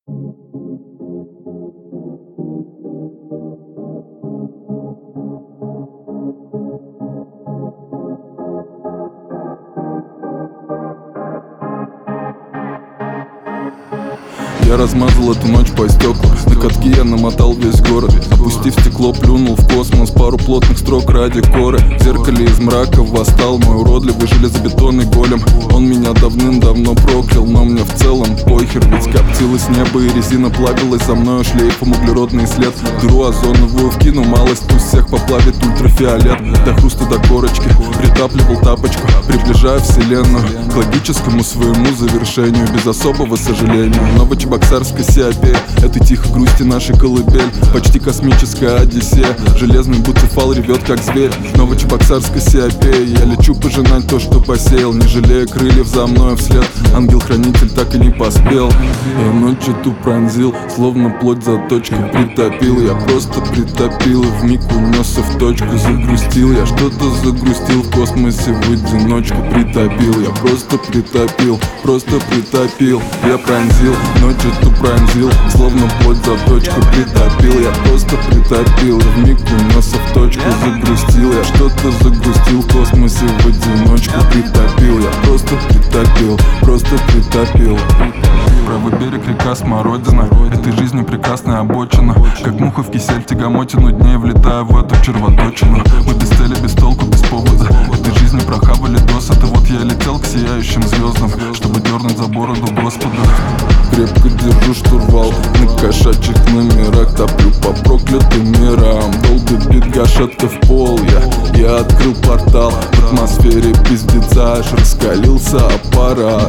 Я размазал эту ночь по стеклу, на катке я намотал весь город. Опустив стекло, плюнул в космос пару плотных строк ради коры. В зеркале из мрака восстал мой уродливый железобетонный голем. Он меня давным-давно проклял, но мне в целом похер. Ведь коптилось небо и резина плавилась за мною шлейфом углеродный след. Дыру озоновую вкину, малость пусть всех поплавит ультрафиолет. До хруста, до корочки, притапливал тапочку, приближая вселенную к логическому своему завершению, без особого сожаления. Новочебоксарская Сиапея, этой тихой грусти нашей колыбель. Почти космическая Одиссея, железный буцефал ревет как зверь. Новочебоксарская Сиапея, я лечу пожинать то, что посеял, не жалея крыльев за мною вслед. Ангел-хранитель так и не поспел. Я ночь эту пронзил, словно плоть заточкой притопил. Я просто притопил и вмиг унесся в точку. Загрустил, я что-то загрустил в космосе в одиночку. Притопил, я просто притопил, просто притопил. Я пронзил, ночь эту пронзил, словно плоть заточку притопил. Я просто притопил и вмиг унесся в точку. Загрустил, я что-то загрустил в космосе в одиночку. Притопил, я просто притопил, просто притопил. Правый берег, река Смородина, этой жизни прекрасная обочина. Как муха в кисель тягомотину дней, влетаю в эту червоточину. Мы без цели, без толку, без повода этой жизни прохавали досыта. Вот я летел к сияющим звездам, чтобы дернуть за бороду Господа. Крепко держу штурвал, на кошачьих номерах топлю по проклятым мирам. Долго бит гашетка в пол, я открыл портал. В атмосфере пиздеца аж раскалился аппарат.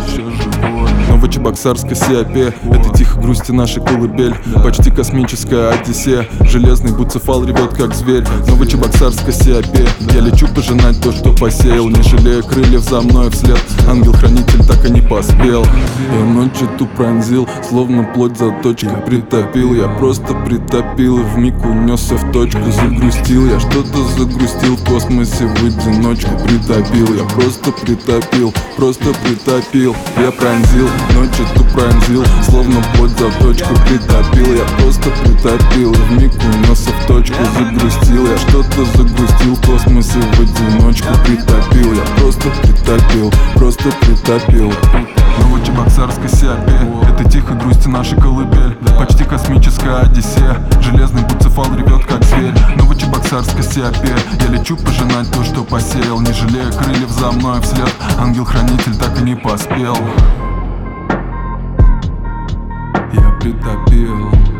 Новочебоксарская Сиапея, это тихо грусти нашей колыбель. Почти космическая Одиссея, железный буцефал ревет как зверь. Новочебоксарская Сиапея, я лечу пожинать то, что посеял, не жалея крыльев за мной вслед. Ангел-хранитель так и не поспел. Я ночь эту пронзил, словно плоть заточкой притопил. Я просто притопил и вмиг унесся в точку. Загрустил, я что-то загрустил в космосе в одиночку. Притопил, я просто притопил, просто притопил. Я пронзил, ночь эту пронзил, словно плоть заточку притопил. Я просто притопил и вмиг унесся в точку. Загрустил, я что-то загрустил в космосе в одиночку. Притопил, я просто притопил, просто притопил. Новочебоксарская Сиапея, это тихо грусти нашей колыбель. Почти космическая Одиссея, железный буцефал ревет как зверь. Новочебоксарская Сиапея, я лечу пожинать то, что посеял, не жалея крыльев за мной вслед. Ангел-хранитель так и не поспел. Я притопил.